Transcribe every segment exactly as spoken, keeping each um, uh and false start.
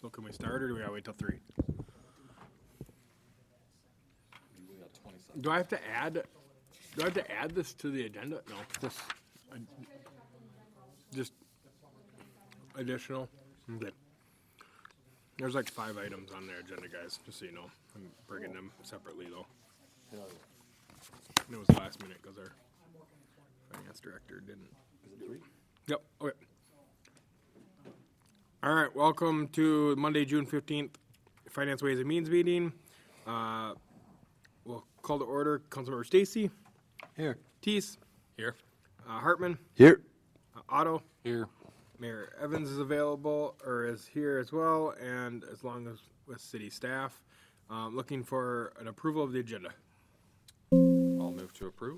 So can we start, or do we gotta wait till three? We got twenty seconds. Do I have to add, do I have to add this to the agenda? No, just, I- just additional. Okay. There's like five items on their agenda, guys, just so you know. I'm bringing them separately, though. And it was last minute, because our finance director didn't. Is it three? Yep, okay. All right, welcome to Monday, June fifteenth, Finance Ways and Means meeting. Uh, we'll call to order Councilmember Stacy. Here. Teese. Here. Uh, Hartman. Here. Uh, Otto. Here. Mayor Evans is available, or is here as well, and as long as with city staff. Um, looking for an approval of the agenda. I'll move to approve.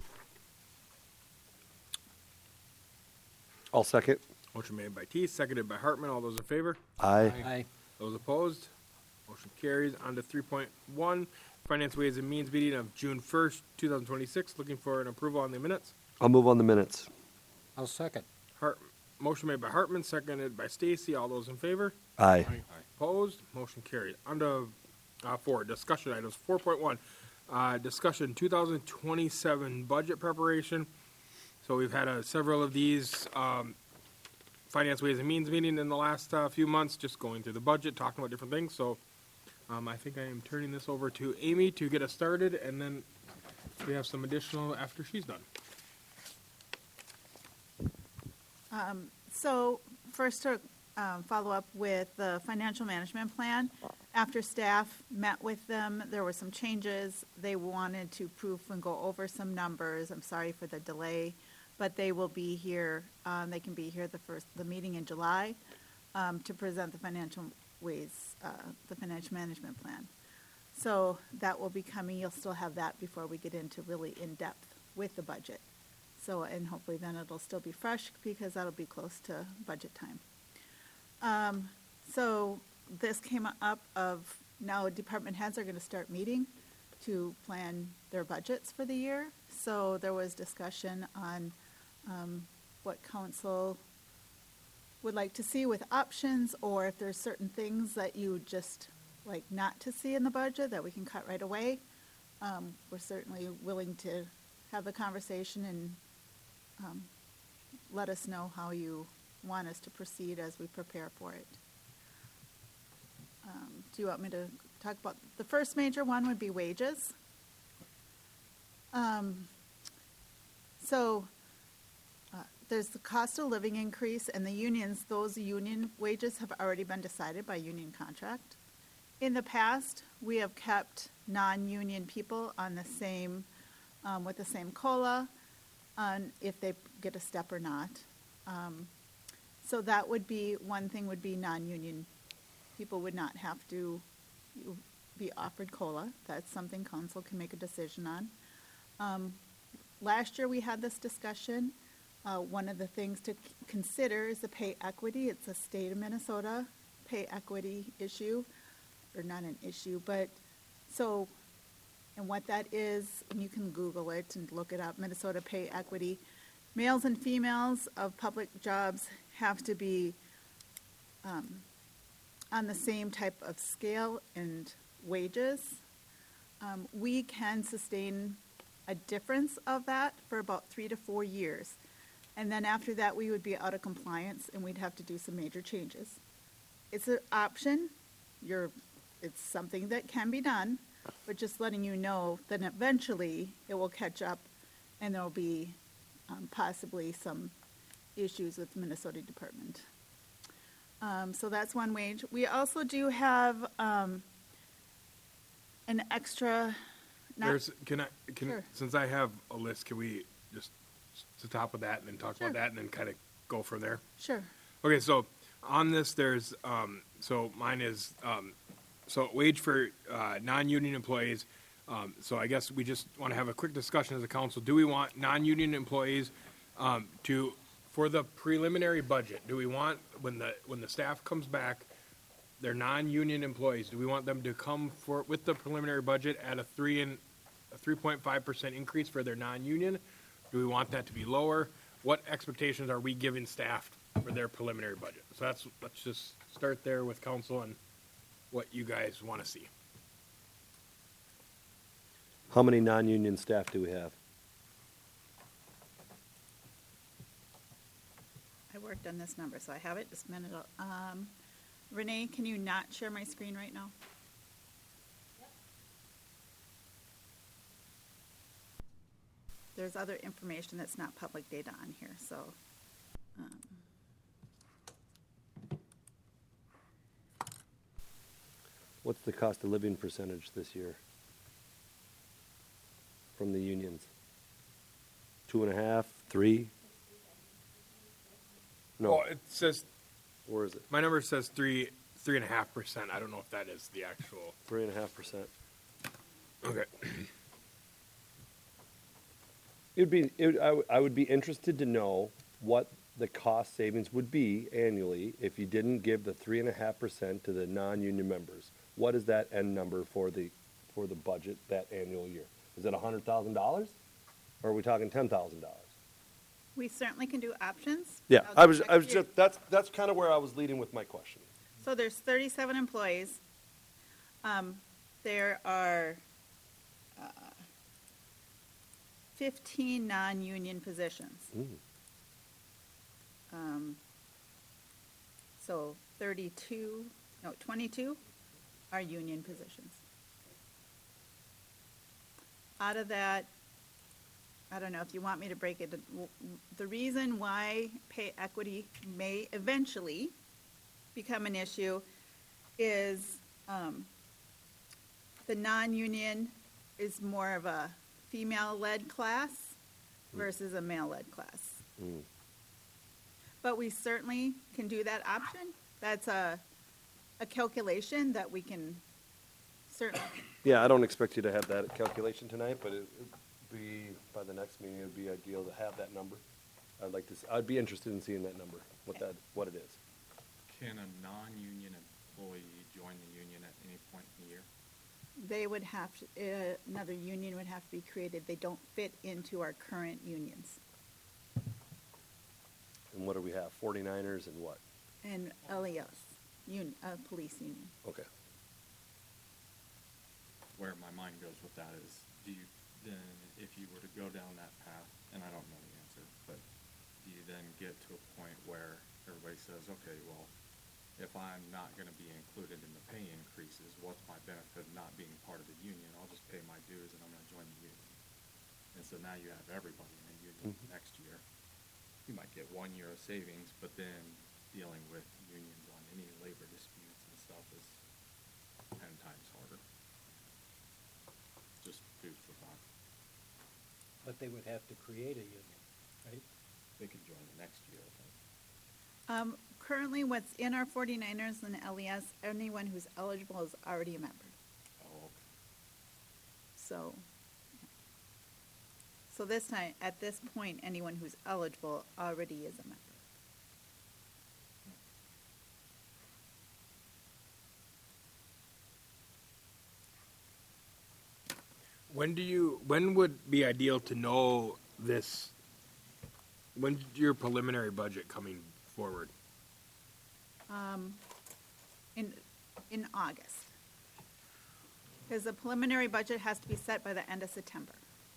I'll second. Motion made by Teese, seconded by Hartman. All those in favor? Aye. Aye. Those opposed? Motion carries. On to three point one, Finance Ways and Means meeting of June first, two thousand twenty-six. Looking for an approval on the minutes. I'll move on the minutes. I'll second. Hart, motion made by Hartman, seconded by Stacy. All those in favor? Aye. Opposed? Motion carried. On to uh, four, discussion items. four point one, uh, discussion two thousand twenty-seven budget preparation. So we've had uh, several of these um, Finance Ways and Means meeting in the last uh, few months, just going through the budget, talking about different things. So um, I think I am turning this over to Amy to get us started, and then we have some additional after she's done. Um, So first to um, follow up with the financial management plan. After staff met with them, there were some changes. They wanted to proof and go over some numbers. I'm sorry for the delay, but they will be here. Um, They can be here the first, the meeting in July um, to present the financial ways, uh, the financial management plan. So that will be coming. You'll still have that before we get into really in-depth with the budget. So, and hopefully then it'll still be fresh because that'll be close to budget time. Um, so this came up of now department heads are going to start meeting to plan their budgets for the year. So there was discussion on um, what council would like to see with options, or if there's certain things that you would just like not to see in the budget that we can cut right away. Um, we're certainly willing to have the conversation and um, let us know how you want us to proceed as we prepare for it. Um, do you want me to talk about, the first major one would be wages. Um, so uh, there's the cost of living increase, and the unions, those union wages have already been decided by union contract. In the past, we have kept non-union people on the same, um, with the same COLA, on if they get a step or not. Um, so that would be, one thing would be non-union people would not have to be offered COLA. That's something council can make a decision on. Um, last year we had this discussion. Uh, one of the things to c- consider is the pay equity. It's a state of Minnesota pay equity issue, or not an issue, but so, and what that is, and you can Google it and look it up, Minnesota pay equity. Males and females of public jobs have to be um, on the same type of scale and wages. Um, we can sustain a difference of that for about three to four years. And then after that, we would be out of compliance and we'd have to do some major changes. It's an option. You're, it's something that can be done, but just letting you know that eventually it will catch up and there'll be um, possibly some issues with Minnesota Department. Um, so that's one wage. We also do have um, an extra. Not, There's, can I, can, Sure. since I have a list, can we just to top of that and then talk Sure. about that and then kind of go from there? Sure. Okay, so on this, there's, um, so mine is, um, so wage for, uh, non-union employees. Um, so I guess we just want to have a quick discussion as a council. Do we want non-union employees, um, to, for the preliminary budget, do we want, when the, when the staff comes back, they're non-union employees, do we want them to come for, with the preliminary budget at a three and, a three point five percent increase for their non-union? Do we want that to be lower? What expectations are we giving staff for their preliminary budget? So that's, let's just start there with council and what you guys want to see. How many non-union staff do we have? I worked on this number, so I have it just a minute. Um, Renee, can you not share my screen right now? There's other information that's not public data on here, so. um, What's the cost of living percentage this year from the unions? Two and a half, three? No, Oh, it says, or is it my number says three, three and a half percent. I don't know if that is the actual. three and a half percent? Okay. It'd be, it, would- I, would- I would be interested to know what the cost savings would be annually if you didn't give the three and a half percent to the non-union members. What is that end number for the, for the budget that annual year? Is it a hundred thousand dollars? Or are we talking ten thousand dollars? We certainly can do options. Yeah, I'll I was, check I was your- just, that's, that's kind of where I was leading with my question. So there's thirty-seven employees. Um, There are uh, fifteen non-union positions. Mm. Um, So thirty-two, no, twenty-two are union positions. Out of that, I don't know if you want me to break it, w- w- the reason why pay equity may eventually become an issue is um, the non-union is more of a female-led class versus a male-led class. Mm. But we certainly can do that option. That's a, a calculation that we can certainly, Yeah, I don't expect you to have that calculation tonight, but it would be, by the next meeting, it'd be ideal to have that number. I'd like to, s- I'd be interested in seeing that number, what that, what it is. Can a non-union employee join the union at any point in the year? they would have, to- uh, another union would have to be created. They don't fit into our current unions. And what do we have, forty-niners and what? And L E S, un, uh, police union. Okay. Where my mind goes with that is, do you, then, if you were to go down that path, and I don't know the answer, but do you then get to a point where everybody says, okay, well, if I'm not gonna be included in the pay increases, what's my benefit of not being part of the union? I'll just pay my dues and I'm gonna join the union. And so now you have everybody in a union Mhm. next year. You might get one year of savings, but then dealing with unions on any labor disputes and stuff is ten times harder. Just food for thought. But they would have to create a union, right? They could join the next year, I think. Um, currently, what's in our forty-niners and L E S, anyone who's eligible is already a member. Oh, okay. So, so this time, at this point, anyone who's eligible already is a member. When do you, when would be ideal to know this? When's your preliminary budget coming forward? Um, in, in August. Because the preliminary budget has to be set by the end of September.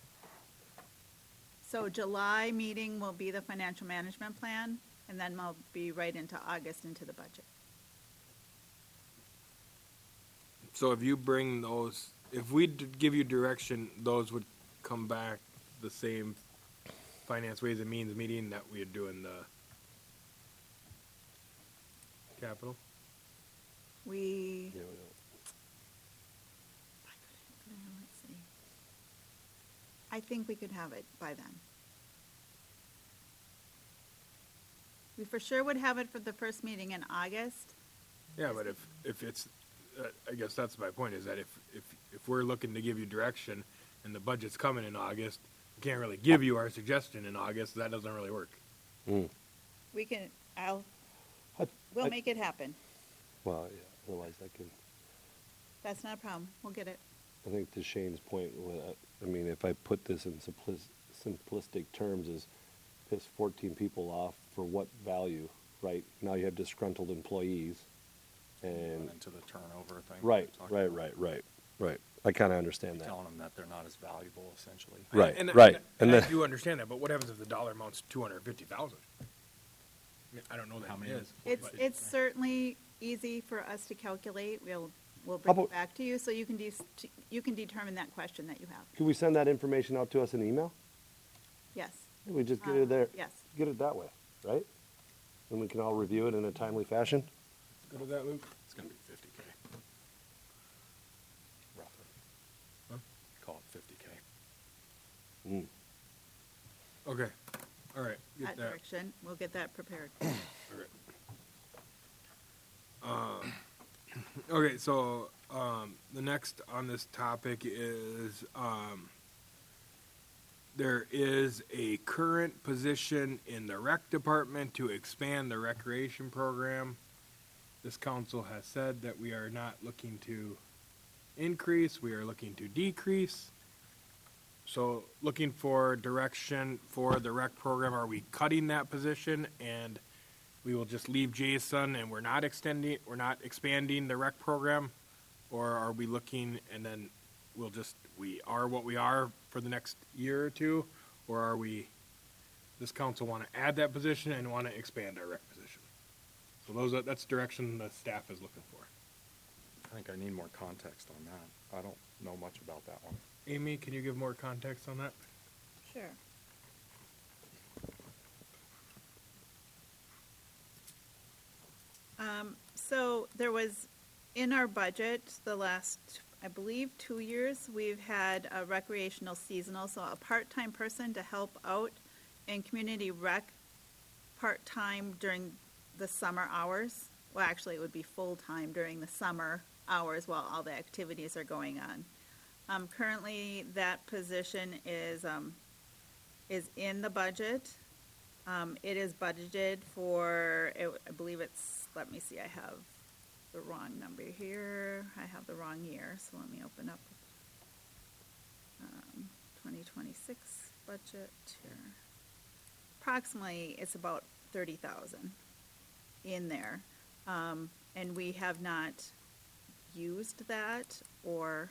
So July meeting will be the financial management plan, and then we'll be right into August into the budget. So if you bring those, if we d- give you direction, those would come back the same finance ways and means meeting that we would do in the capital? We, Yeah, we don't. let's see. I think we could have it by then. We for sure would have it for the first meeting in August. Yeah, but if, if it's, uh, I guess that's my point, is that if, if, if we're looking to give you direction and the budget's coming in August, we can't really give you our suggestion in August, that doesn't really work. Mm. We can, I'll, I- we'll I- make it happen. Well, yeah, otherwise I can, That's not a problem. We'll get it. I think to Shane's point, uh, I mean, if I put this in simplis- simplistic terms, is piss fourteen people off for what value, right? Now you have disgruntled employees And, Run into the turnover thing. we right, talked right, about. right, right, right. I kind of understand that. Telling them that they're not as valuable, essentially. Right, And- right. And, And and I the- do understand that, but what happens if the dollar amount's two hundred and fifty thousand? I mean, I don't know that How it many? is. It's, but- it's certainly easy for us to calculate. We'll, we'll How bring it about- back to you so you can de- you can determine that question that you have. Can we send that information out to us in email? Yes. We just get Uh, it there. yes. Get it that way, right? And we can all review it in a timely fashion. Go to that, Luke? It's gonna be fifty K. Roughly. Huh? Call it fifty K. Mm. Okay, all right, get That that. direction, we'll get that prepared. Um, okay, so, um, the next on this topic is, um, there is a current position in the rec department to expand the recreation program. This council has said that we are not looking to increase, we are looking to decrease. So looking for direction for the rec program, are we cutting that position and we will just leave Jason and we're not extending, we're not expanding the rec program? Or are we looking and then we'll just, we are what we are for the next year or two? Or are we, this council want to add that position and want to expand our rec position? So those are, that's direction the staff is looking for. I think I need more context on that. I don't know much about that one. Amy, can you give more context on that? Sure. Um, so there was, in our budget, the last, I believe, two years, we've had a recreational seasonal, so a part-time person to help out in community rec, part-time during the summer hours. Well, actually, it would be full-time during the summer hours while all the activities are going on. Um, currently, that position is, um, is in the budget. Um, it is budgeted for, it- I believe it's, let me see, I have the wrong number here. I have the wrong year, so let me open up, um, twenty twenty-six budget here. Approximately, it's about thirty thousand in there. Um, and we have not used that or,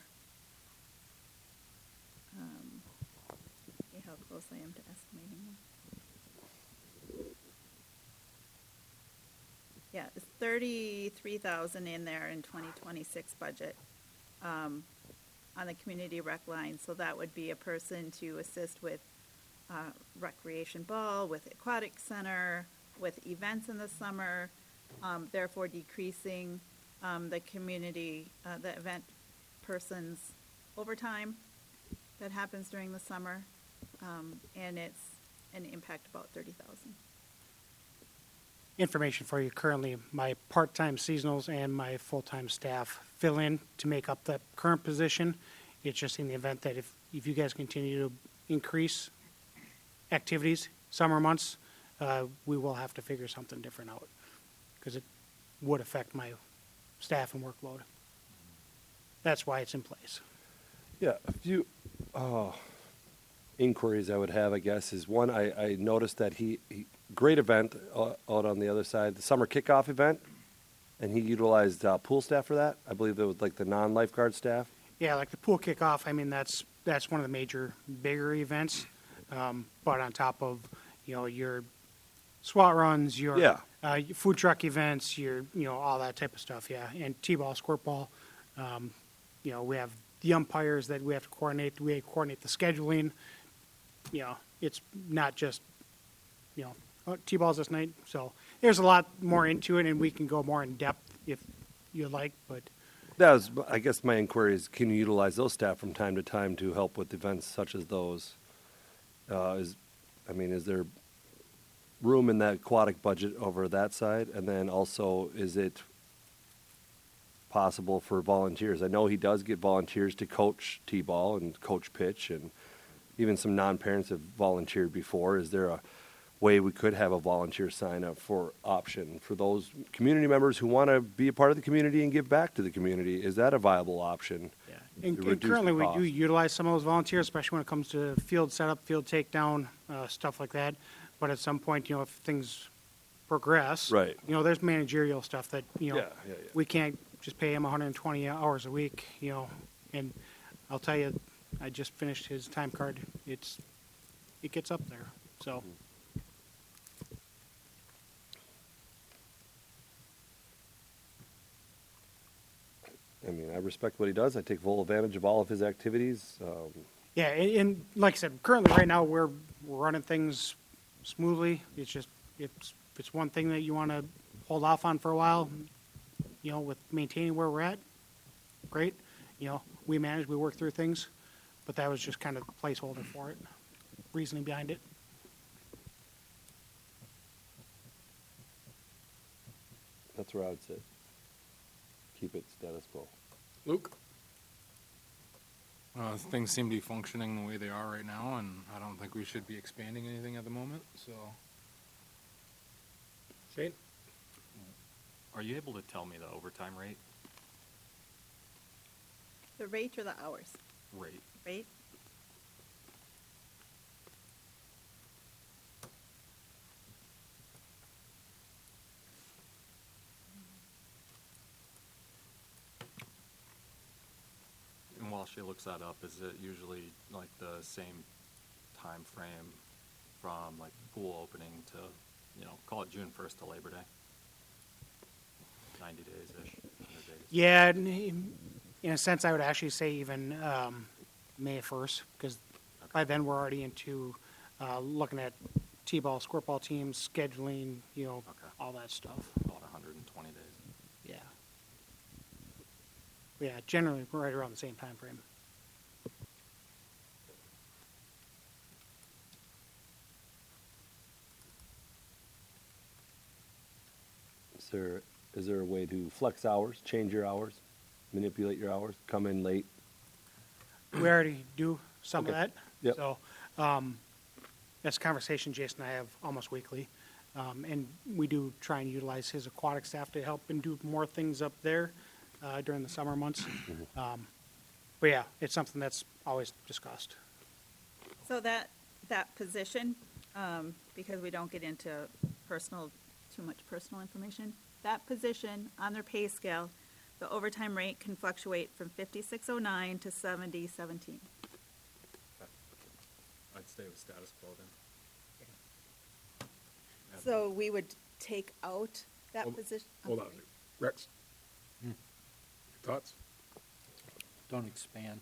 um, see how close I am to estimating. Yeah, it's thirty-three thousand in there in twenty twenty-six budget, um, on the community rec line, so that would be a person to assist with, uh, recreation ball, with aquatic center, with events in the summer, um, therefore decreasing, um, the community, uh, the event person's overtime that happens during the summer, um, and it's an impact about thirty thousand. Information for you. Currently, my part-time seasonals and my full-time staff fill in to make up that current position. It's just in the event that if, if you guys continue to increase activities, summer months, uh, we will have to figure something different out because it would affect my staff and workload. That's why it's in place. Yeah, a few uh, inquiries I would have, I guess, is one, I, I noticed that he, he great event uh, out on the other side, the summer kickoff event, and he utilized uh, pool staff for that. I believe it was like the non-lifeguard staff. Yeah, like the pool kickoff, I mean, that's, that's one of the major, bigger events. Um, but on top of, you know, your SWAT runs, your, Yeah. uh, your food truck events, your, you know, all that type of stuff, yeah. And T-ball, squirt ball, um, you know, we have the umpires that we have to coordinate, we coordinate the scheduling. You know, it's not just, you know, oh, T-balls this night. So there's a lot more into it, and we can go more in depth if you'd like, but That was, I guess my inquiry is, can you utilize those staff from time to time to help with events such as those? Uh, is, I mean, is there room in that aquatic budget over that side? And then also, is it possible for volunteers? I know he does get volunteers to coach T-ball and coach pitch, and even some non-parents have volunteered before. Is there a way we could have a volunteer sign up for option for those community members who want to be a part of the community and give back to the community? Is that a viable option? yeah. to And, and reduce the currently, we do cost? utilize some of those volunteers, especially when it comes to field setup, field takedown, uh, stuff like that. But at some point, you know, if things progress. Right. You know, there's managerial stuff that, you know, Yeah, yeah, yeah. we can't just pay him one hundred twenty hours a week, you know, and I'll tell you, I just finished his time card. It's, it gets up there, so. I mean, I respect what he does. I take full advantage of all of his activities. Um, Yeah, and, and like I said, currently, right now, we're, we're running things smoothly. It's just, it's, if it's one thing that you want to hold off on for a while, you know, with maintaining where we're at, great. You know, we manage, we work through things, but that was just kind of placeholder for it, reasoning behind it. That's where I would sit. Keep it status quo. Luke? Uh, things seem to be functioning the way they are right now, and I don't think we should be expanding anything at the moment, so. Shane? Are you able to tell me the overtime rate? The rate or the hours? Rate. Rate? And while she looks that up, is it usually like the same time frame from like pool opening to, you know, call it June first to Labor Day? Ninety days-ish, hundred days? Yeah, in in a sense, I would actually say even um, May first, because by then we're already into uh, looking at T-ball, squirt-ball teams, scheduling, you know, Okay. all that stuff. About hundred and twenty days. Yeah. Yeah, generally, we're right around the same time frame. Is there, is there a way to flex hours, change your hours, manipulate your hours, come in late? We already do some of Okay. that. Yep. So um, that's a conversation Jason and I have almost weekly. Um, and we do try and utilize his aquatic staff to help and do more things up there uh, during the summer months. Um, but yeah, it's something that's always discussed. So that, that position, um, because we don't get into personal, too much personal information, that position on their pay scale, the overtime rate can fluctuate from fifty-six oh nine to seventy seventeen. I'd stay with status quo then. So we would take out that Hold- position? Hold on. okay. Rex? Thoughts? Don't expand.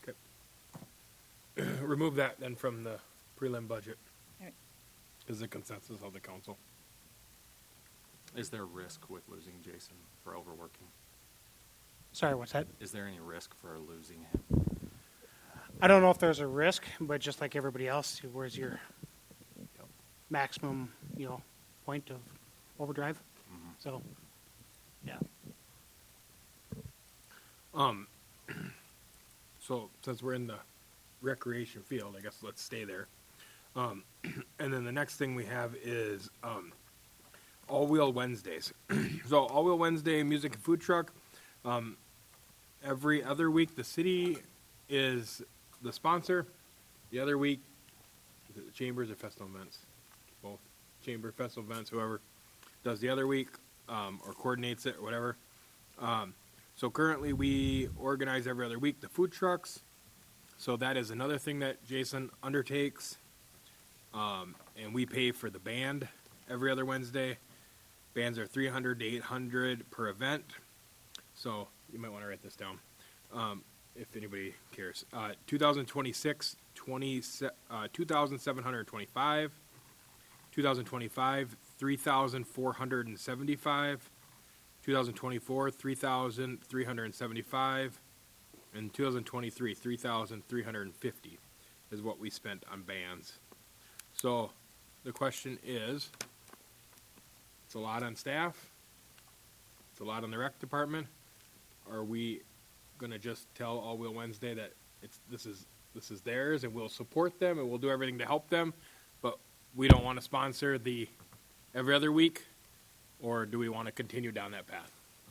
Okay. Remove that then from the prelim budget, All right. is the consensus of the council. Is there risk with losing Jason for overworking? Sorry, what's that? Is there any risk for losing him? I don't know if there's a risk, but just like everybody else, where's your Yep. maximum, you know, point of overdrive? Mhm. So, yeah. Um, so since we're in the recreation field, I guess let's stay there. Um, and then the next thing we have is, um, All Wheel Wednesdays. So All Wheel Wednesday music and food truck. Um, every other week, the city is the sponsor. The other week, is it the chambers or festival events? Both chamber, festival events, whoever does the other week, um, or coordinates it or whatever. Um, so currently we organize every other week the food trucks. So that is another thing that Jason undertakes. Um, and we pay for the band every other Wednesday. Bands are three hundred to eight hundred per event. So you might want to write this down, um, if anybody cares. Uh, two thousand twenty-six, twenty, uh, two thousand seven hundred twenty-five. two thousand twenty-five, three thousand four hundred seventy-five. two thousand twenty-four, three thousand three hundred seventy-five. And two thousand twenty-three, three thousand three hundred fifty is what we spent on bands. So the question is, it's a lot on staff. It's a lot on the rec department. Are we gonna just tell All Wheel Wednesday that it's this is this is theirs and we'll support them and we'll do everything to help them, but we don't want to sponsor the every other week, or do we want to continue down that path?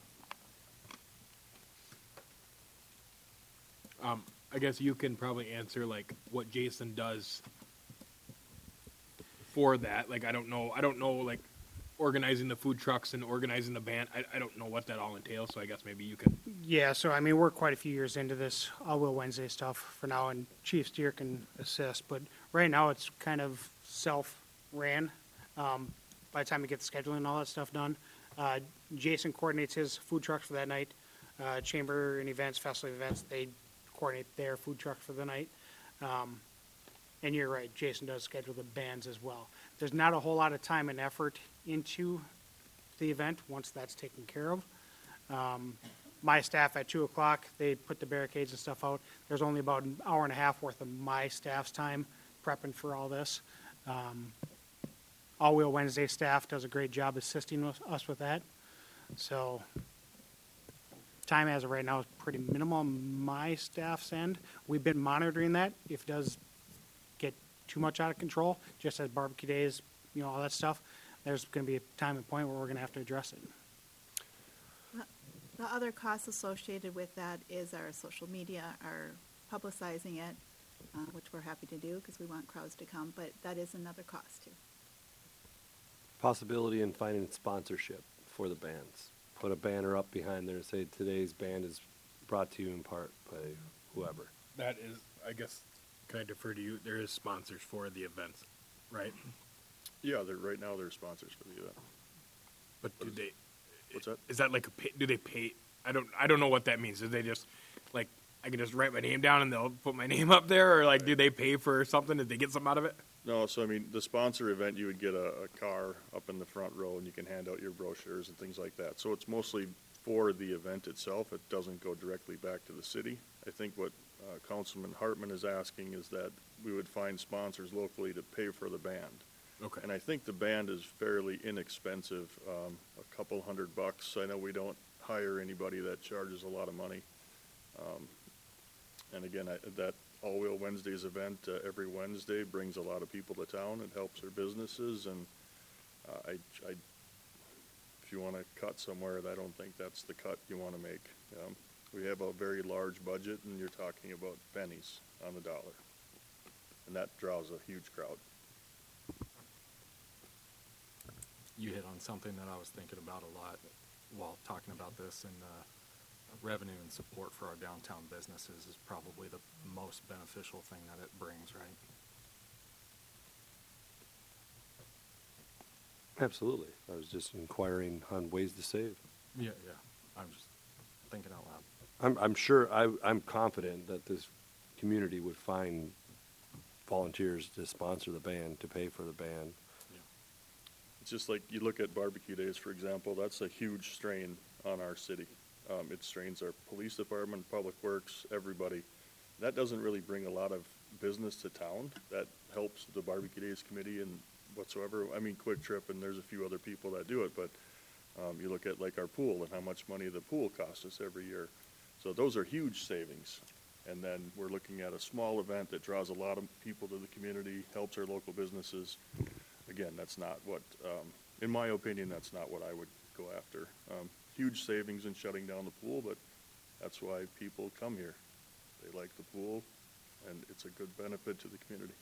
Um, I guess you can probably answer like what Jason does for that. Like I don't know, I don't know like organizing the food trucks and organizing the band. I, I don't know what that all entails, so I guess maybe you could. Yeah, so I mean, we're quite a few years into this All Will Wednesday stuff for now, and Chief Steer can assist, but right now it's kind of self-ran. Um, by the time we get the scheduling and all that stuff done, uh, Jason coordinates his food trucks for that night. Uh, Chamber and events, festival events, they coordinate their food truck for the night. Um, and you're right, Jason does schedule the bands as well. There's not a whole lot of time and effort into the event once that's taken care of. Um, my staff at two o'clock, they put the barricades and stuff out. There's only about an hour and a half worth of my staff's time prepping for all this. Um, All Wheel Wednesday staff does a great job assisting with, us with that. So time as of right now is pretty minimal on my staff's end. We've been monitoring that. If it does get too much out of control, just as barbecue days, you know, all that stuff, there's going to be a time and point where we're going to have to address it. The other costs associated with that is our social media, our publicizing it, uh, which we're happy to do because we want crowds to come, but that is another cost too. Possibility in finding sponsorship for the bands. Put a banner up behind there and say, today's band is brought to you in part by whoever. That is, I guess, can I defer to you? There is sponsors for the events, right? Yeah, they're, right now they're sponsors for the event. But do they? What's that? Is that like a pay, do they pay? I don't I don't know what that means. Do they just like I can just write my name down and they'll put my name up there, or like do they pay for something? Did they get something out of it? No, so I mean, the sponsor event, you would get a, a car up in the front row and you can hand out your brochures and things like that. So it's mostly for the event itself. It doesn't go directly back to the city. I think what uh, Councilman Hartman is asking is that we would find sponsors locally to pay for the band. Okay. And I think the band is fairly inexpensive, um, a couple hundred bucks. I know we don't hire anybody that charges a lot of money. Um, and again, I, that All Wheel Wednesdays event uh, every Wednesday brings a lot of people to town. It helps their businesses, and uh, I, I, if you want to cut somewhere, I don't think that's the cut you want to make. Um, we have a very large budget, and you're talking about pennies on the dollar, and that draws a huge crowd. You hit on something that I was thinking about a lot while talking about this, and uh, revenue and support for our downtown businesses is probably the most beneficial thing that it brings, right? Absolutely. I was just inquiring on ways to save. Yeah, yeah. I'm just thinking out loud. I'm, I'm sure, I, I'm confident that this community would find volunteers to sponsor the band, to pay for the band. It's just like you look at barbecue days, for example, that's a huge strain on our city. Um, it strains our police department, public works, everybody. That doesn't really bring a lot of business to town. That helps the barbecue days committee and whatsoever. I mean, Quick Trip, and there's a few other people that do it, but um, you look at like our pool and how much money the pool costs us every year. So those are huge savings. And then we're looking at a small event that draws a lot of people to the community, helps our local businesses. Again, that's not what, um, in my opinion, that's not what I would go after. Um, huge savings in shutting down the pool, but that's why people come here. They like the pool, and it's a good benefit to the community.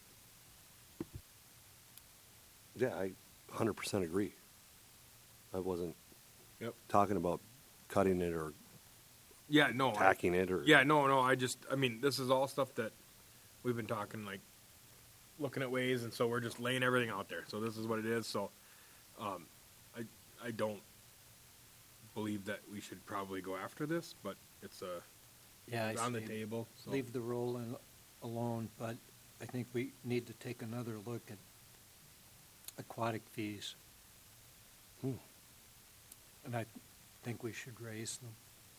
Yeah, I one hundred percent agree. I wasn't Yep. talking about cutting it or Yeah. No. I- tacking it or. Yeah, no, no. I just, I mean, this is all stuff that we've been talking, like, looking at ways, and so we're just laying everything out there. So this is what it is. So, um, I, I don't believe that we should probably go after this, but it's a, Yeah, it's I on the say table. So. leave the role in- alone, but I think we need to take another look at aquatic fees. Hmm. And I think we should raise them.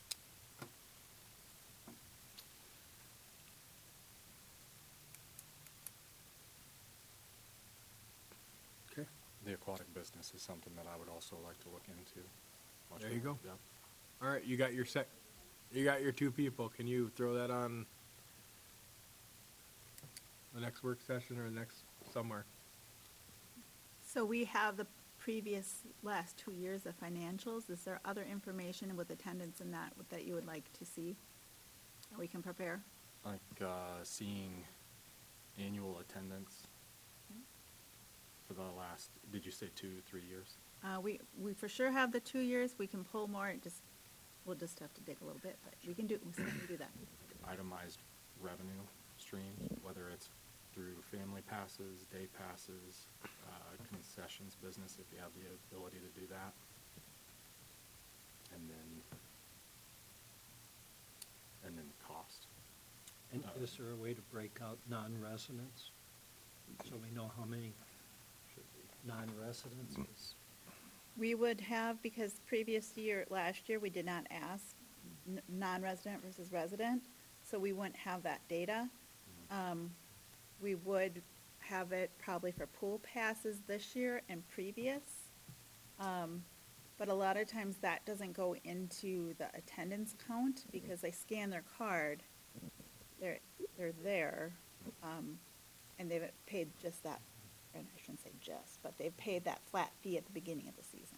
Okay. The aquatic business is something that I would also like to look into. much There you more. go. Yep. All right, you got your sec, you got your two people. Can you throw that on the next work session or the next somewhere? So we have the previous last two years of financials. Is there other information with attendance in that that you would like to see that we can prepare? Like uh, seeing annual attendance for for the last, did you say two, three years? Uh, we, we for sure have the two years, we can pull more, it just, we'll just have to dig a little bit, but we can do, we can do that. Itemized revenue streams, whether it's through family passes, day passes, uh, concessions business, if you have the ability to do that. And then, and then cost. And Uh, is there a way to break out non-residents? So we know how many non-residents is? We would have, because previous year, last year, we did not ask n- non-resident versus resident, so we wouldn't have that data. Um, we would have it probably for pool passes this year and previous. Um, but a lot of times that doesn't go into the attendance count because they scan their card, they're, they're there, um, and they've paid just that, and I shouldn't say just, but they've paid that flat fee at the beginning of the season.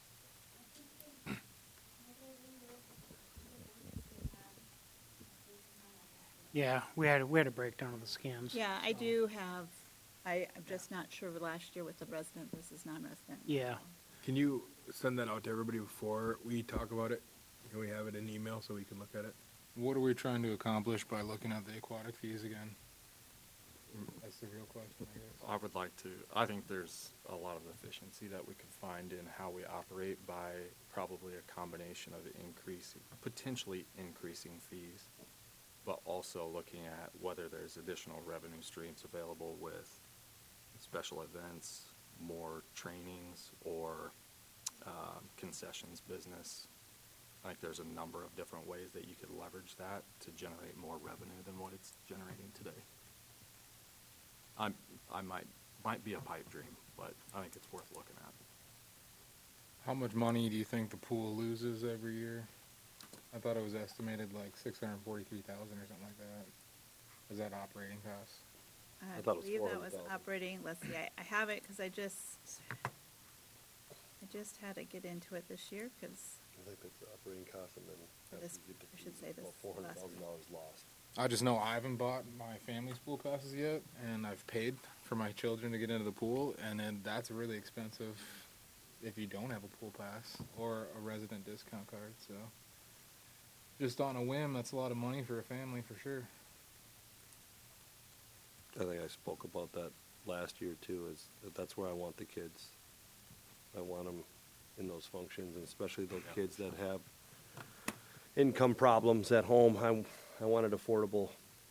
Yeah, we had, we had a breakdown of the scams. Yeah, I do have, I, I'm just not sure of last year with the resident versus non-resident. Yeah. Can you send that out to everybody before we talk about it? Can we have it in email so we can look at it? What are we trying to accomplish by looking at the aquatic fees again? That's the real question, I guess. I would like to, I think there's a lot of efficiency that we could find in how we operate by probably a combination of increasing, potentially increasing fees, but also looking at whether there's additional revenue streams available with special events, more trainings, or uh, concessions business. I think there's a number of different ways that you could leverage that to generate more revenue than what it's generating today. I'm, I might, might be a pipe dream, but I think it's worth looking at. How much money do you think the pool loses every year? I thought it was estimated like six hundred forty-three thousand or something like that. Is that operating costs? I thought it was believe that four hundred was thousand. operating, let's see, I, I have it, cause I just, I just had to get into it this year, cause I think that's the operating cost and then. This- I should say this Four hundred last thousand year. dollars lost. I just know I haven't bought my family's pool passes yet, and I've paid for my children to get into the pool, and then that's really expensive if you don't have a pool pass or a resident discount card, so. Just on a whim, that's a lot of money for a family, for sure. I think I spoke about that last year too, is that that's where I want the kids. I want them in those functions, and especially those kids that have income problems at home. I, I want it affordable.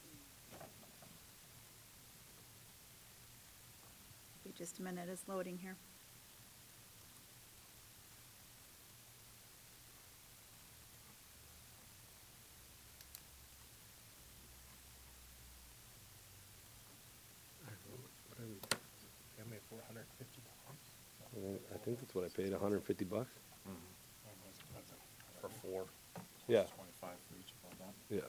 be just a minute, it's loading here. I think that's what I paid, hundred and fifty bucks? For four. Yeah. Twenty-five for each of that. Yeah.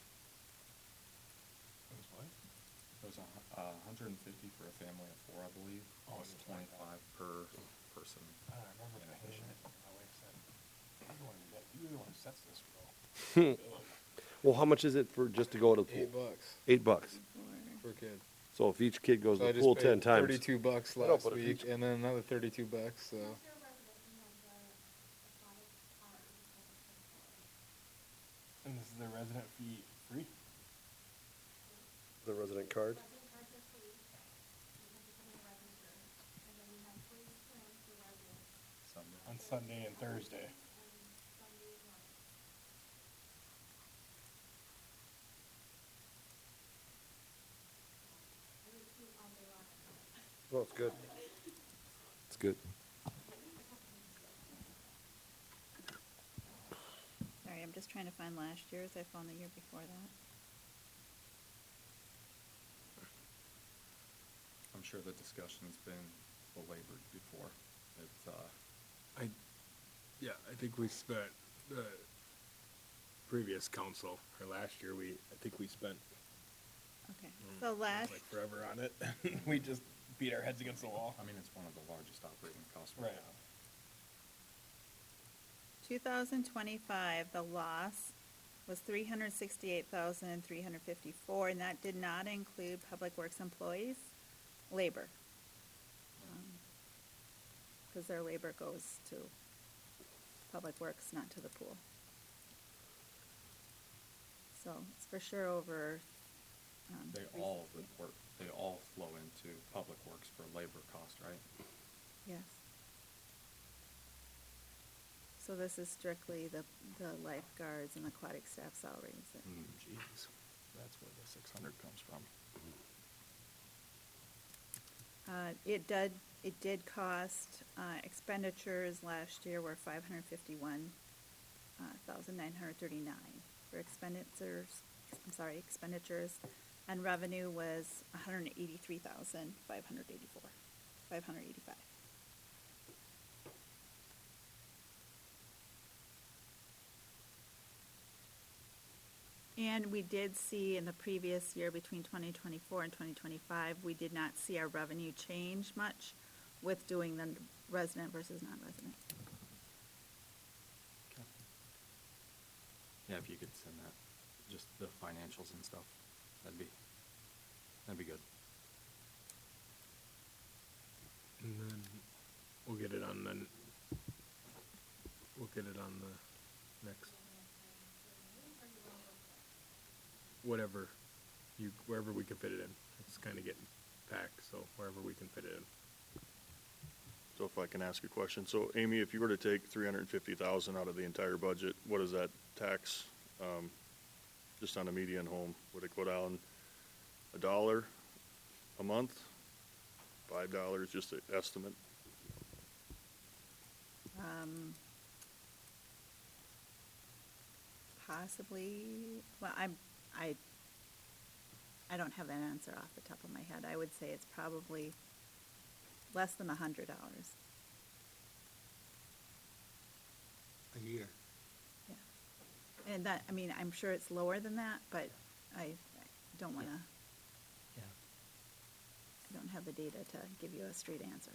It was a, hu- uh, hundred and fifty for a family of four, I believe. Oh, it's twenty-five per person. I remember in that. addition. My wife said, "You're the one who sets this rule." Well, how much is it for, just to go to the pool? Eight bucks Eight bucks. for a kid. So if each kid goes So I to the just pool paid ten times. Thirty-two bucks I know, last but if week, each- and then another thirty-two bucks, so. And this is the resident fee free? The resident card? Sunday. On Sunday and Thursday. Oh, it's good. It's good. Sorry, I'm just trying to find last year's, I found the year before that. I'm sure the discussion's been belabored before. It's, uh, I, yeah, I think we spent, the previous council, or last year, we, I think we spent Okay, so last, like forever on it. We just beat our heads against the wall. I mean, it's one of the largest operating costs we Right. have. two thousand twenty-five, the loss was three hundred sixty-eight thousand three hundred fifty-four, and that did not include public works employees, labor. Um, because their labor goes to Public Works, not to the pool. So it's for sure over, um. They three all sixty. report, they all flow into Public Works for labor cost, right? Yes. So this is strictly the, the lifeguards and aquatic staff salaries. that- Hmm, jeez, that's where the six hundred comes from. Uh, it did, it did cost, uh, expenditures last year were five hundred fifty-one, uh, thousand nine hundred thirty-nine for expenditures, I'm sorry, expenditures, and revenue was one hundred eighty-three thousand five hundred eighty-four, five hundred eighty-five. And we did see in the previous year, between twenty twenty-four and twenty twenty-five, we did not see our revenue change much with doing the resident versus non-resident. Okay. Yeah, if you could send that, just the financials and stuff, that'd be, that'd be good. And then we'll get it on the, we'll get it on the next. Whatever, you, wherever we can fit it in. It's kind of getting packed, so wherever we can fit it in. So if I can ask a question, so Amy, if you were to take three hundred and fifty thousand out of the entire budget, what is that tax, um, just on a median home? Would it go down a dollar a month? Five dollars, just an estimate? Um, possibly, well, I'm, I, I don't have that answer off the top of my head. I would say it's probably less than a hundred dollars. A year. Yeah. And that, I mean, I'm sure it's lower than that, but I, I don't wanna, Yeah. I don't have the data to give you a straight answer.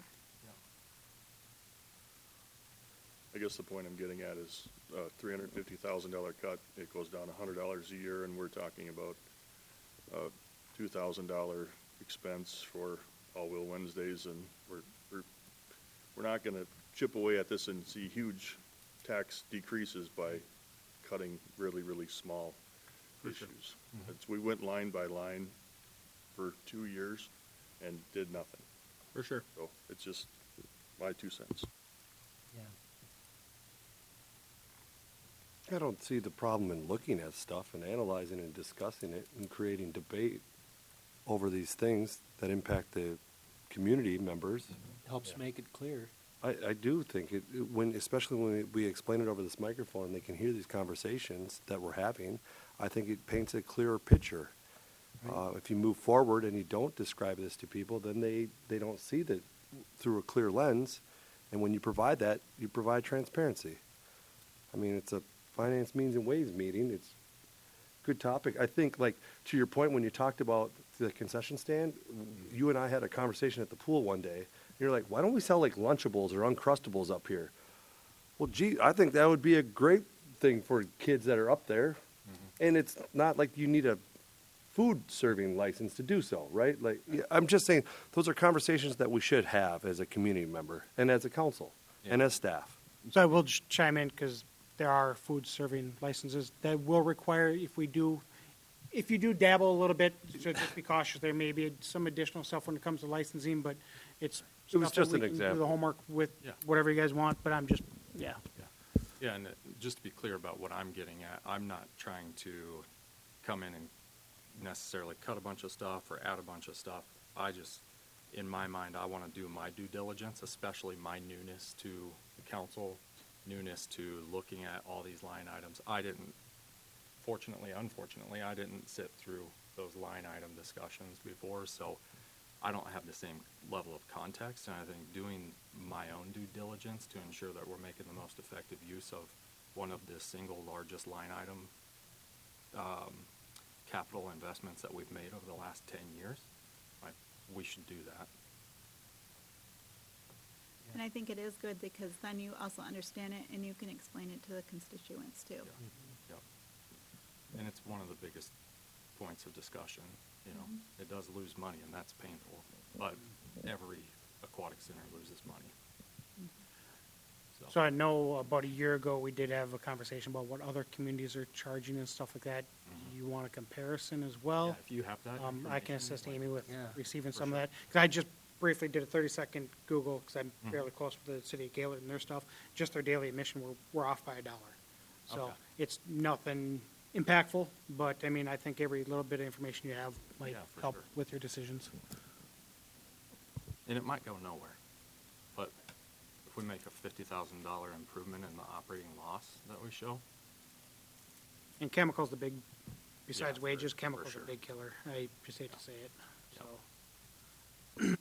I guess the point I'm getting at is a three hundred and fifty thousand dollar cut, it goes down a hundred dollars a year, and we're talking about a two thousand dollar expense for All Will Wednesdays, and we're, we're, we're not gonna chip away at this and see huge tax decreases by cutting really, really small For sure. issues. It's, we went line by line for two years and did nothing. For sure. So it's just my two cents. Yeah. I don't see the problem in looking at stuff and analyzing and discussing it and creating debate over these things that impact the community members. Helps make it clear. I, I do think it, it- when, especially when we- we explain it over this microphone, and they can hear these conversations that we're having, I think it paints a clearer picture. Uh, if you move forward and you don't describe this to people, then they, they don't see that through a clear lens. And when you provide that, you provide transparency. I mean, it's a finance means and ways meeting. It's a good topic. I think, like, to your point, when you talked about the concession stand, you and I had a conversation at the pool one day. You're like, why don't we sell like Lunchables or Uncrustables up here? Well, gee, I think that would be a great thing for kids that are up there. And it's not like you need a food serving license to do so, right? Like, yeah, I'm just saying, those are conversations that we should have as a community member and as a council and as staff. So I will just chime in because there are food serving licenses that will require, if we do, if you do dabble a little bit, so just be cautious. There may be some additional stuff when it comes to licensing, but it's It was stuff that just we an can do example. the homework with Yeah. whatever you guys want. But I'm just, yeah. Yeah, yeah, and uh, just to be clear about what I'm getting at, I'm not trying to come in and necessarily cut a bunch of stuff or add a bunch of stuff. I just, in my mind, I want to do my due diligence, especially my newness to the council, newness to looking at all these line items. I didn't, fortunately, unfortunately, I didn't sit through those line item discussions before, so I don't have the same level of context, and I think doing my own due diligence to ensure that we're making the most effective use of one of the single largest line item um, capital investments that we've made over the last ten years, I, we should do that. And I think it is good because then you also understand it and you can explain it to the constituents too. Yep. And it's one of the biggest points of discussion, you know. It does lose money, and that's painful, but every aquatic center loses money. So I know about a year ago, we did have a conversation about what other communities are charging and stuff like that. Do you want a comparison as Yeah, well? if you have that Um, I can information, assist like- Amy with Yeah, receiving for some of sure. that. Because I just briefly did a thirty-second Google, because I'm Mhm. fairly close with the city of Gaylord and their stuff. Just their daily admission, we're, we're off by a dollar. So Okay. it's nothing impactful, but I mean, I think every little bit of information you have might Yeah, for help sure. with your decisions. And it might go nowhere, but if we make a fifty thousand dollar improvement in the operating loss that we show, And chemicals, the big, besides for- wages, for chemicals are a sure. big killer. I just hate to say it, Yep. so.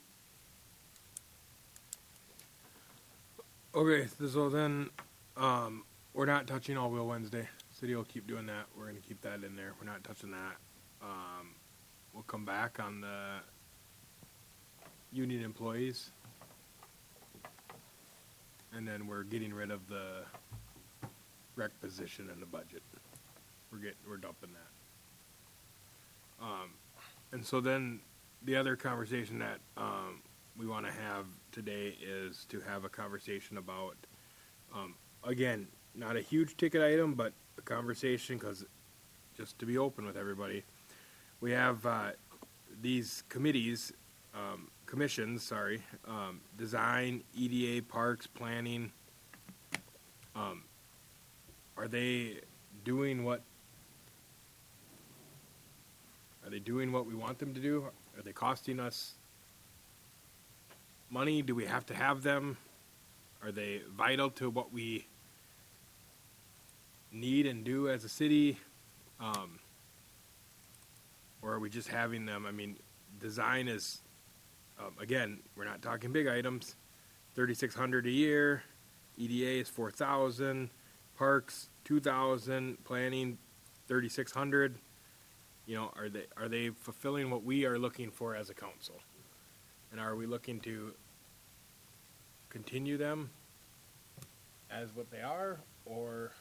Okay, so then, um, we're not touching All Wheel Wednesday. City will keep doing that. We're gonna keep that in there. We're not touching that. Um, we'll come back on the union employees. And then we're getting rid of the rec position in the budget. We're getting, we're dumping that. Um, and so then the other conversation that, um, we want to have today is to have a conversation about, um, again, not a huge ticket item, but a conversation, because just to be open with everybody, we have uh, these committees, um, commissions, sorry, um, design, E D A, parks, planning. Um, are they doing what? Are they doing what we want them to do? Are they costing us money? Do we have to have them? Are they vital to what we need and do as a city? Um, or are we just having them? I mean, design is, um, again, we're not talking big items. thirty-six hundred a year. E D A is four thousand. Parks, two thousand. Planning, thirty-six hundred. You know, are they, are they fulfilling what we are looking for as a council? And are we looking to continue them as what they are, or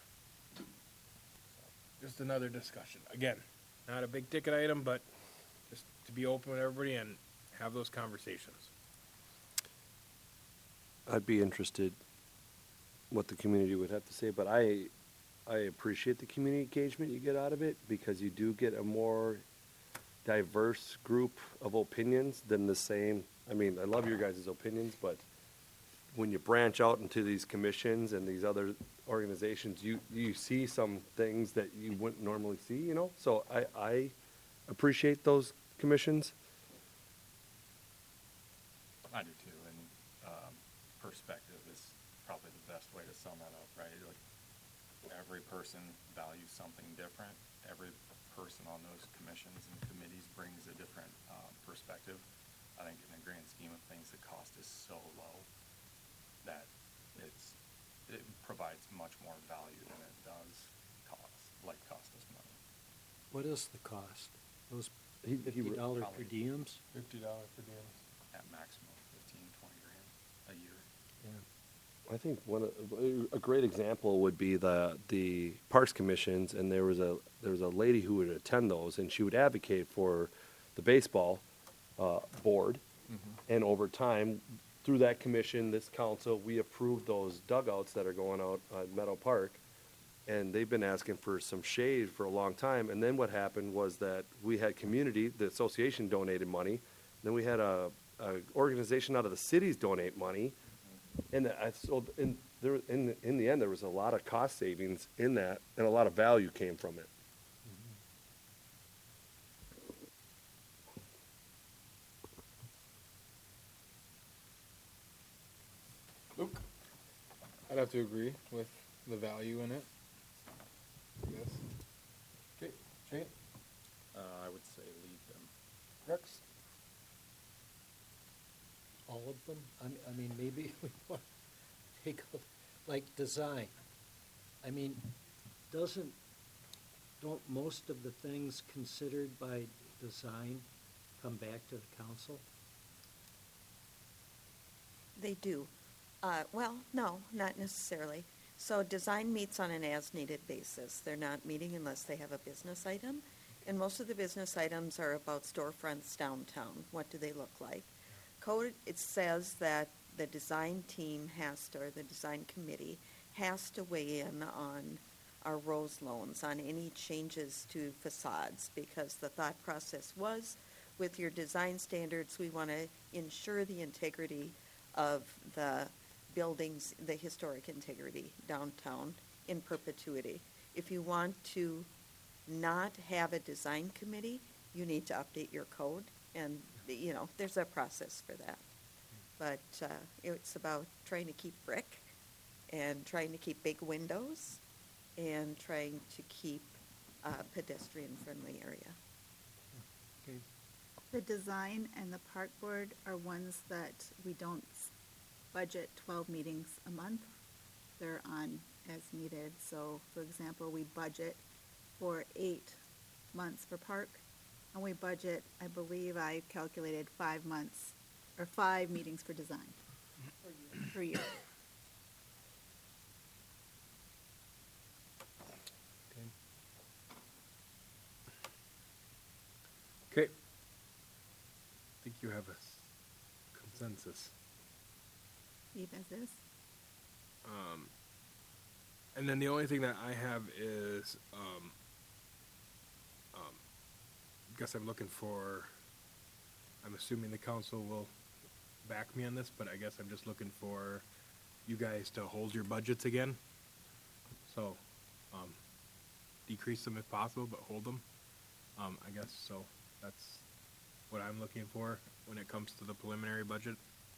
just another discussion? Again, not a big ticket item, but just to be open with everybody and have those conversations. I'd be interested what the community would have to say, but I, I appreciate the community engagement you get out of it, because you do get a more diverse group of opinions than the same. I mean, I love your guys' opinions, but when you branch out into these commissions and these other organizations, you, you see some things that you wouldn't normally see, you know? So I, I appreciate those commissions. I do too, and um, perspective is probably the best way to sum that up, right? Like, every person values something different. Every person on those commissions and committees brings a different uh, perspective. I think in the grand scheme of things, the cost is so low that it's, it provides much more value than it does cost, like cost us money. What is the cost? Those He- he fifty wrote- dollar per Probably- diems? Fifty dollars per diem. At maximum, fifteen, twenty grand a year. Yeah. I think one of, a great example would be the the parks commissions, and there was a there was a lady who would attend those, and she would advocate for the baseball uh, board, and over time, through that commission, this council, we approved those dugouts that are going out at Meadow Park, and they've been asking for some shade for a long time. And then what happened was that we had community, the association donated money, then we had a, a organization out of the cities donate money. And I, so in, there, in, the- in the end, there was a lot of cost savings in that, and a lot of value came from it. Luke? I'd have to agree with the value in it. Yes. Okay, Shane? Uh, I would say leave them. Rex? All of them? I mean, I mean, maybe we want to take, a- like, design. I mean, doesn't, don't most of the things considered by design come back to the council? They do. Uh, well, no, not necessarily. So design meets on an as-needed basis. They're not meeting unless they have a business item. And most of the business items are about storefronts downtown. What do they look like? Code, it says that the design team has to, or the design committee has to weigh in on our rose loans, on any changes to facades, because the thought process was, with your design standards, we want to ensure the integrity of the buildings, the historic integrity downtown in perpetuity. If you want to not have a design committee, you need to update your code, and, you know, there's a process for that. But uh, it's about trying to keep brick and trying to keep big windows and trying to keep a pedestrian-friendly area. Okay. The design and the park board are ones that we don't s- budget twelve meetings a month. They're on as needed. So, for example, we budget for eight months for park, and we budget, I believe I calculated five months, or five meetings for design. Per year. Okay. Okay. I think you have a s- consensus. Leave as is. Um, and then the only thing that I have is, um, um, guess I'm looking for, I'm assuming the council will back me on this, but I guess I'm just looking for you guys to hold your budgets again. So, um, decrease them if possible, but hold them. Um, I guess, so that's what I'm looking for when it comes to the preliminary budget.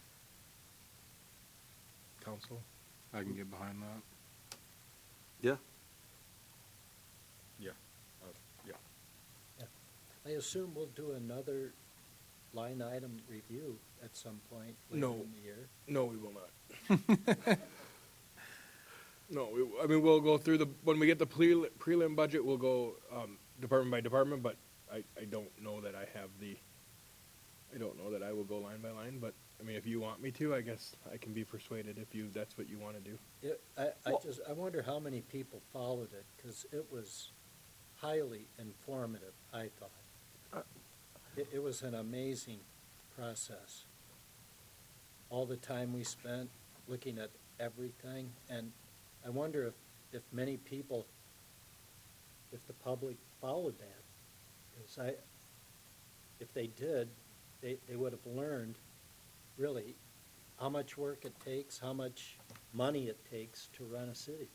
Council? I can get behind that. Yeah. Yeah, uh, yeah. Yeah. I assume we'll do another line item review at some point later No. in the year. No, we will not. No, we, I mean, we'll go through the, when we get the prelim, prelim budget, we'll go, um, department by department, but I, I don't know that I have the, I don't know that I will go line by line, but, I mean, if you want me to, I guess I can be persuaded if you, that's what you wanna do. It, I, I Well- just, I wonder how many people followed it, because it was highly informative, I thought. It, it was an amazing process. All the time we spent looking at everything, and I wonder if, if many people, if the public followed that. Because I, if they did, they, they would have learned really how much work it takes, how much money it takes to run a city.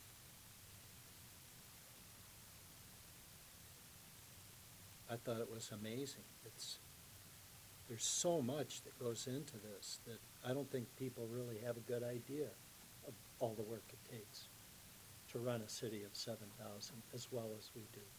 I thought it was amazing. It's, there's so much that goes into this that I don't think people really have a good idea of all the work it takes to run a city of seven thousand as well as we do.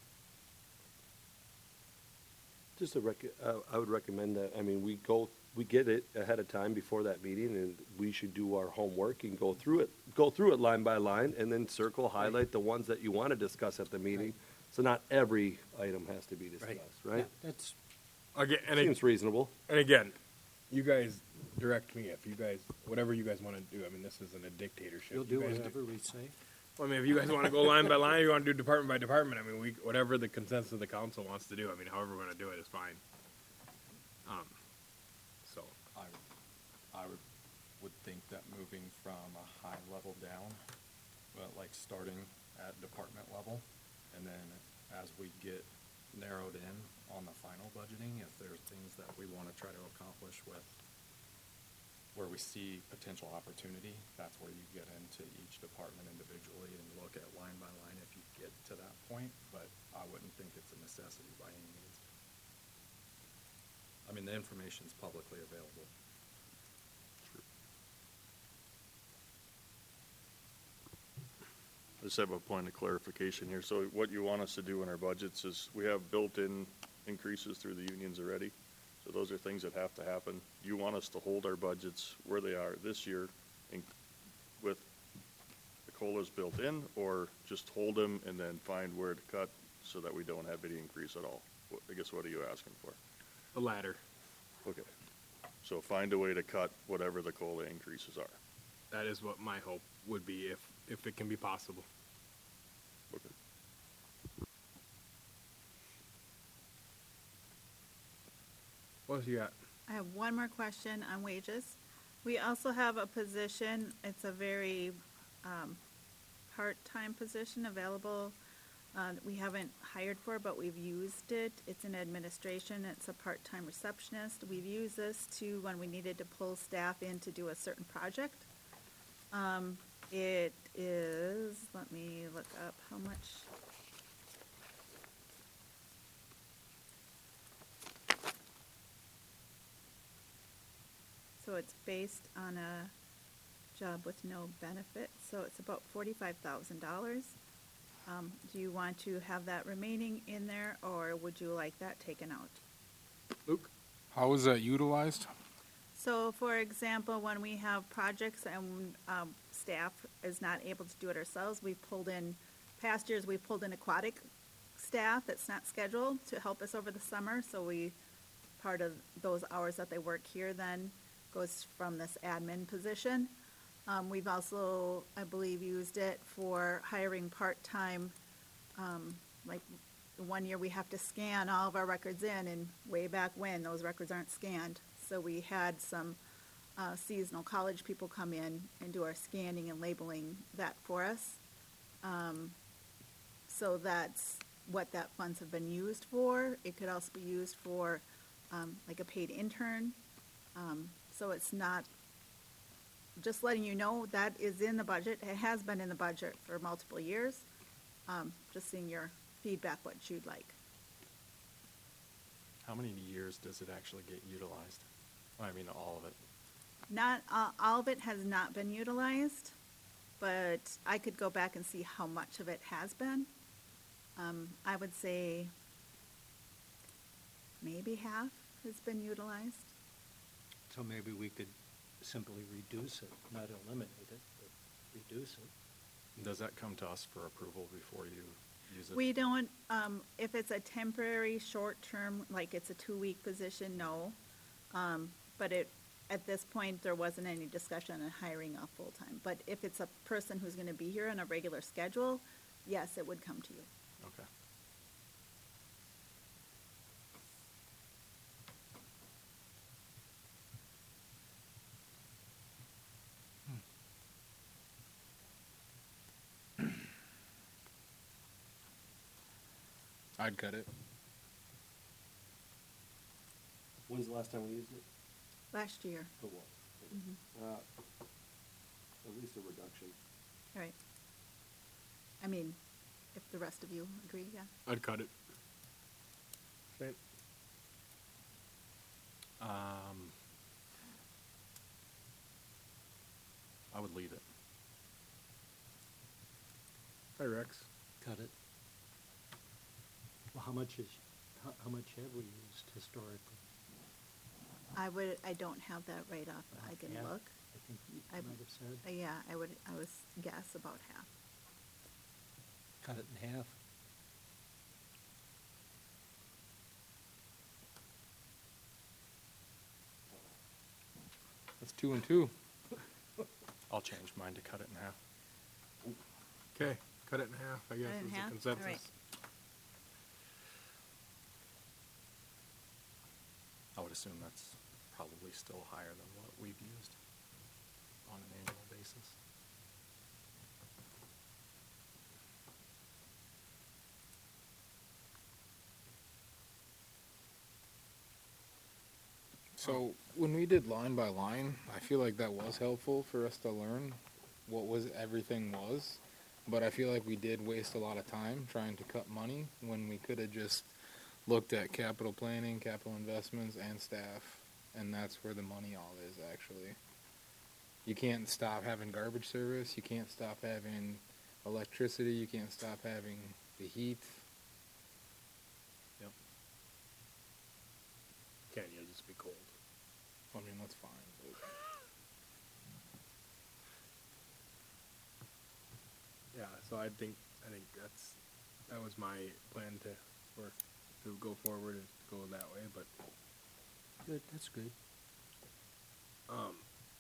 Just a rec, uh, I would recommend that, I mean, we go, we get it ahead of time before that meeting, and we should do our homework and go through it, go through it line by line, and then circle, highlight the ones that you want to discuss at the meeting. Right. So not every item has to be discussed, right? Yeah, that's, Again, and, Seems it, reasonable. and again, you guys direct me if you guys, whatever you guys wanna do, I mean, this isn't a dictatorship. you'll You do guys whatever we say. Well, I mean, if you guys want to go line by line, you want to do department by department, I mean, we, whatever the consensus of the council wants to do, I mean, however we're going to do it is fine. Um, so, I, I would, would think that moving from a high level down, well, like starting at department level, and then as we get narrowed in on the final budgeting, if there's things that we want to try to accomplish with where we see potential opportunity, that's where you get into each department individually and look at line by line if you get to that point, but I wouldn't think it's a necessity by any means. I mean, the information's publicly available. I just have a point of clarification here. So what you want us to do in our budgets is, we have built-in increases through the unions already. So those are things that have to happen. You want us to hold our budgets where they are this year in, with the COLAs built in, or just hold them and then find where to cut so that we don't have any increase at all? What- I guess what are you asking for? the latter, Okay. So find a way to cut whatever the COLA increases are. that is what my hope would be if, if it can be possible. Okay. What else you got? I have one more question on wages. We also have a position, it's a very um, part-time position available. uh, that we haven't hired for, but we've used it. It's in administration. It's a part-time receptionist. We've used this to, when we needed to pull staff in to do a certain project. Um, It is, let me look up how much. So it's based on a job with no benefit, so it's about forty-five thousand dollars. Um, do you want to have that remaining in there, or would you like that taken out? Luke? How is that utilized? So, for example, when we have projects and um, staff is not able to do it ourselves, we've pulled in, past years, we've pulled in aquatic staff that's not scheduled to help us over the summer. So we, part of those hours that they work here then goes from this admin position. Um, We've also, I believe, used it for hiring part-time, um, like, one year we have to scan all of our records in, and way back when, those records aren't scanned. So we had some uh, seasonal college people come in and do our scanning and labeling that for us. Um, So that's what that funds have been used for. It could also be used for, um, like a paid intern. Um, So it's not, just letting you know, that is in the budget. It has been in the budget for multiple years. Um, Just seeing your feedback, what you'd like. How many years does it actually get utilized? I mean, all of it. Not, uh, all of it has not been utilized, but I could go back and see how much of it has been. Um, I would say maybe half has been utilized. So maybe we could simply reduce it, not eliminate it, but reduce it. Does that come to us for approval before you use it? We don't, um, if it's a temporary, short-term, like it's a two-week position, no. Um, but it, at this point, there wasn't any discussion on hiring a full-time. But if it's a person who's gonna be here on a regular schedule, yes, it would come to you. Okay. I'd cut it. When's the last time we used it? Last year, For what? Mhm. Uh, At least a reduction. all right. I mean, if the rest of you agree, yeah. I'd cut it. Same. Um, I would leave it. Hi, Rex. Cut it. Well, how much is, how, how much have we used historically? I would, I don't have that right off, I can Half, look. I think you I- might have said. Uh, Yeah, I would, I was guess about half. Cut it in half. That's two and two. I'll change mine to cut it in half. Okay, cut it in half, I guess, Cut it in is the half? All consensus. right. I would assume that's probably still higher than what we've used on an annual basis. So when we did line by line, I feel like that was helpful for us to learn what was everything was. But I feel like we did waste a lot of time trying to cut money when we could have just looked at capital planning, capital investments, and staff. And that's where the money all is, actually. You can't stop having garbage service. You can't stop having electricity. You can't stop having the heat. Yep. Can you just be cold? I mean, that's fine. But Yeah, so I think, I think that's, that was my plan to, or to go forward and go that way, but, Good, that's good. um,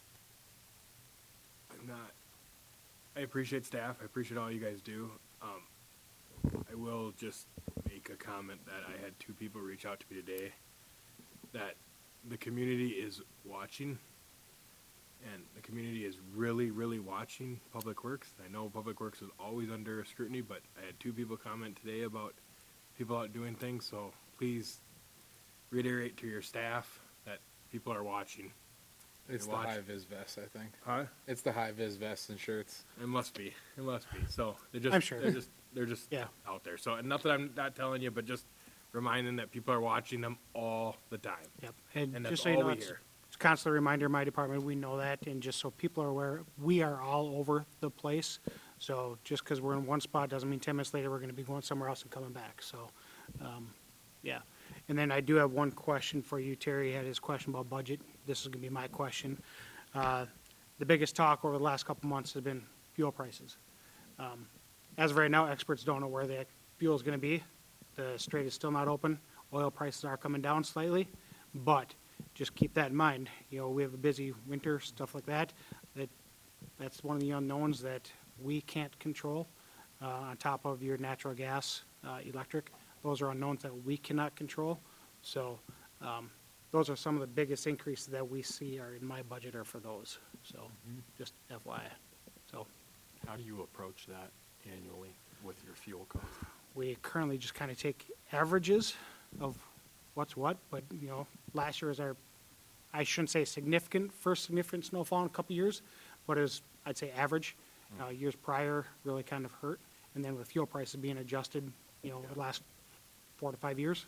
I'm not, I appreciate staff, I appreciate all you guys do. Um, I will just make a comment that I had two people reach out to me today, that the community is watching, and the community is really, really watching Public Works. I know Public Works is always under scrutiny, but I had two people comment today about people out doing things, so please reiterate to your staff that people are watching. It's They the watch. high vis vest, I think. Huh? It's the high vis vests and shirts. It must be. It must be. So they're just. I'm sure. They're just. They're just Yeah. out there. So and not that I'm not telling you, but just reminding that people are watching them all the time. Yep. And, And just that's so you all know, we it's, hear. it's a constant reminder in my department, we know that, and just so people are aware, we are all over the place. So just because we're in one spot doesn't mean ten minutes later we're going to be going somewhere else and coming back. So, um, yeah. And then I do have one question for you. Terry had his question about budget. This is going to be my question. Uh, the biggest talk over the last couple months has been fuel prices. Um, as of right now, experts don't know where the fuel is going to be. The strait is still not open. Oil prices are coming down slightly, but just keep that in mind. You know, we have a busy winter, stuff like that. That that's one of the unknowns that we can't control. Uh, on top of your natural gas, uh, electric, those are unknowns that we cannot control. So um, those are some of the biggest increases that we see are in my budget are for those. So just F Y I. So How do you approach that annually with your fuel cost? we currently just kind of take averages of what's what, but you know, last year was our, I shouldn't say significant, first significant snowfall in a couple years, but it was, I'd say average. Uh, years prior really kind of hurt, and then with fuel prices being adjusted, you know, the last four to five years.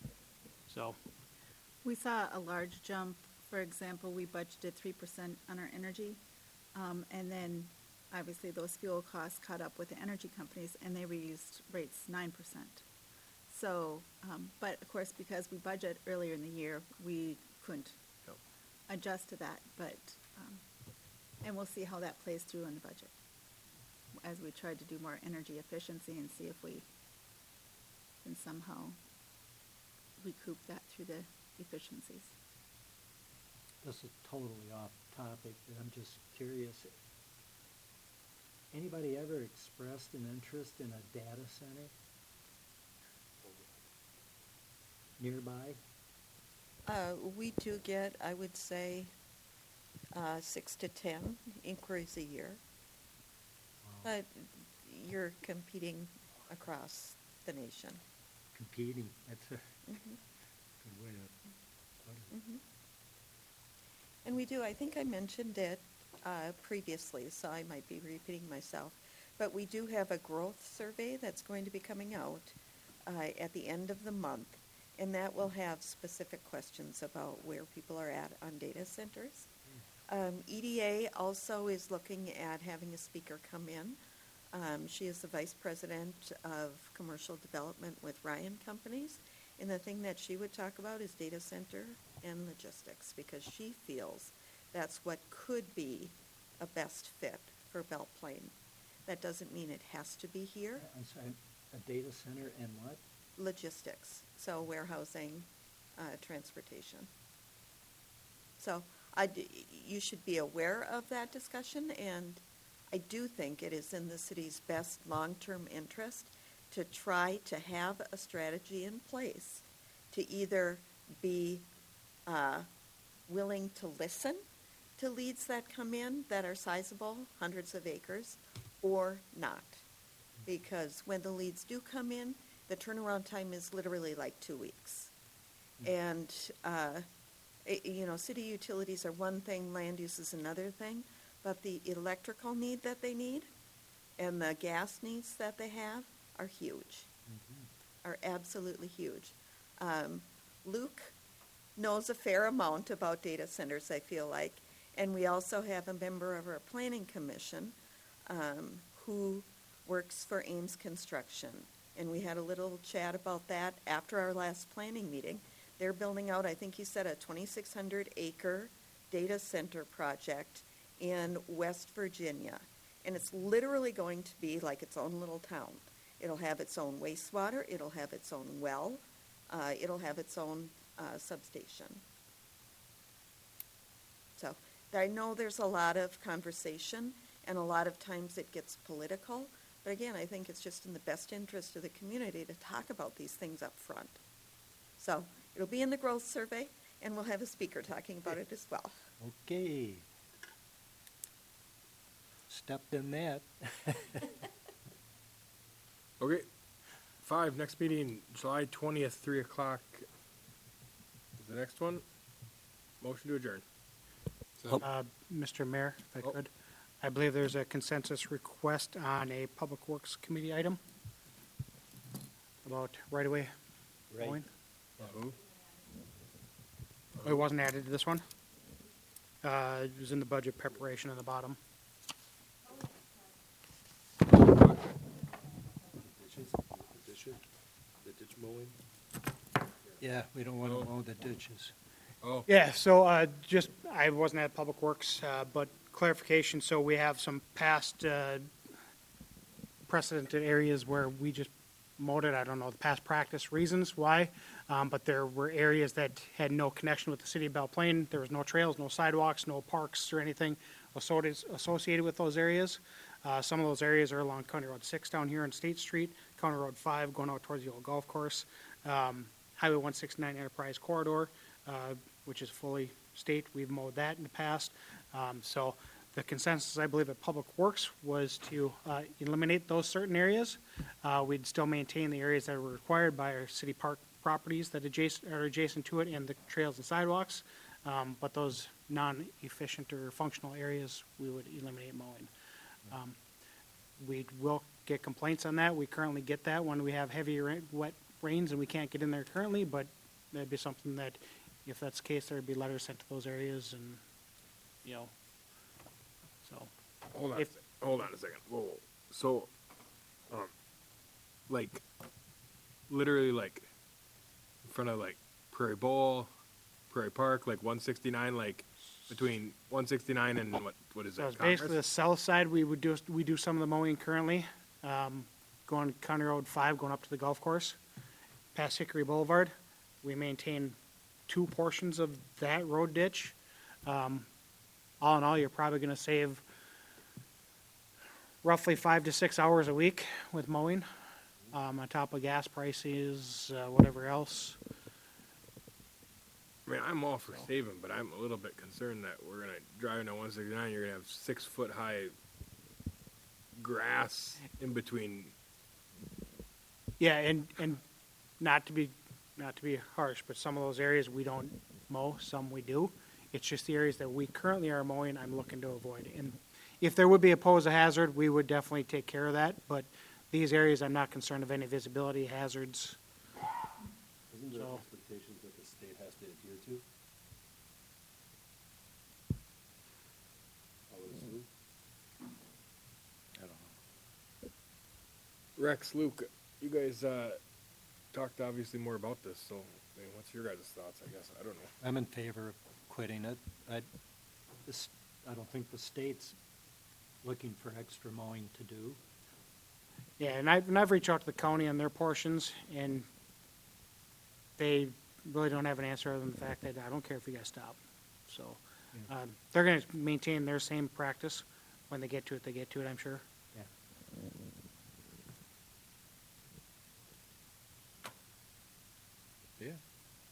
So, We saw a large jump. For example, we budgeted three percent on our energy. Um, and then obviously those fuel costs caught up with the energy companies and they raised rates nine percent. So, um, but of course, because we budget earlier in the year, we couldn't adjust to that, but, um, and we'll see how that plays through in the budget as we try to do more energy efficiency and see if we can somehow recoup that through the efficiencies. This is totally off topic, but I'm just curious. Anybody ever expressed an interest in a data center nearby? Uh, we do get, I would say, uh, six to ten inquiries a year. But you're competing across the nation. Competing, that's a Mhm. good way to put it. Mhm. And we do, I think I mentioned it uh, previously, so I might be repeating myself, but we do have a growth survey that's going to be coming out uh, at the end of the month, and that will have specific questions about where people are at on data centers. Um, E D A also is looking at having a speaker come in. Um, she is the vice president of commercial development with Ryan Companies, and the thing that she would talk about is data center and logistics, because she feels that's what could be a best fit for Belle Plaine. That doesn't mean it has to be here. I'm sorry, a data center and what? Logistics, so warehousing, uh, transportation. So I d- you should be aware of that discussion, and I do think it is in the city's best long-term interest to try to have a strategy in place to either be uh, willing to listen to leads that come in that are sizable, hundreds of acres, or not. Because when the leads do come in, the turnaround time is literally like two weeks. And, uh, it- you know, city utilities are one thing, land use is another thing, but the electrical need that they need and the gas needs that they have are huge, are absolutely huge. Um, Luke knows a fair amount about data centers, I feel like, and we also have a member of our planning commission um, who works for Ames Construction. And we had a little chat about that after our last planning meeting. They're building out, I think he said, a twenty-six hundred acre data center project in West Virginia. And it's literally going to be like its own little town. It'll have its own wastewater, it'll have its own well, uh, it'll have its own uh, substation. So I know there's a lot of conversation, and a lot of times it gets political. But again, I think it's just in the best interest of the community to talk about these things up front. So it'll be in the growth survey, and we'll have a speaker talking about it as well. Okay. stepped in that. Okay. Five, next meeting, July twentieth, three o'clock. Is the next one? Motion to adjourn. Uh, Mister Mayor, if I Oh. could, I believe there's a consensus request on a Public Works Committee item about right-of-way Right. mowing. Who? Oh, it wasn't added to this one? Uh, it was in the budget preparation on the bottom. Ditches, the ditches, the ditch mowing. Yeah, we don't want Oh. to mow the ditches. Oh, Yeah, so uh, just, I wasn't at Public Works, uh, but clarification, so we have some past uh, precedented areas where we just mowed it, I don't know the past practice reasons why, um, but there were areas that had no connection with the city of Belle Plaine. There was no trails, no sidewalks, no parks or anything associated associated with those areas. Uh, Some of those areas are along County Road six down here on State Street, County Road five going out towards the old golf course, um, Highway one sixty-nine Enterprise Corridor, uh, which is fully state. We've mowed that in the past. Um, So the consensus, I believe, at Public Works was to uh, eliminate those certain areas. Uh, We'd still maintain the areas that were required by our city park properties that adjacent, are adjacent to it and the trails and sidewalks. Um, But those non-efficient or functional areas, we would eliminate mowing. Um, We will get complaints on that. We currently get that when we have heavy, ra- wet rains and we can't get in there currently, but that'd be something that, if that's the case, there'd be letters sent to those areas and, you know, so. hold on, a If- sec- hold on a second. Whoa, whoa. So, um, like, literally like, in front of like Prairie Bowl, Prairie Park, like one sixty-nine, like between one sixty-nine and what, what is So that? it's basically the Congress? south side, we would do, we do some of the mowing currently, um, going County Road five, going up to the golf course, past Hickory Boulevard. We maintain two portions of that road ditch. Um, all in all, you're probably gonna save roughly five to six hours a week with mowing, um, on top of gas prices, uh, whatever else. I mean, I'm all for saving, but I'm a little bit concerned that we're gonna drive down one sixty-nine, you're gonna have six foot high grass in between. Yeah, and, and not to be, not to be harsh, but some of those areas we don't mow, some we do. It's just the areas that we currently are mowing, I'm looking to avoid. And if there would be a pose a hazard, we would definitely take care of that, but these areas, I'm not concerned of any visibility hazards. Isn't there So- expectations that the state has to adhere to? I would assume. I don't know. Rex, Luke, you guys, uh, talked obviously more about this, so, I mean, what's your guys' thoughts, I guess, I don't know. I'm in favor of quitting it. I, this, I don't think the state's looking for extra mowing to do. Yeah, and I've, and I've reached out to the county on their portions, and they really don't have an answer other than the fact that I don't care if you guys stop. So, um, they're gonna maintain their same practice. When they get to it, they get to it, I'm sure. Yeah. Yeah.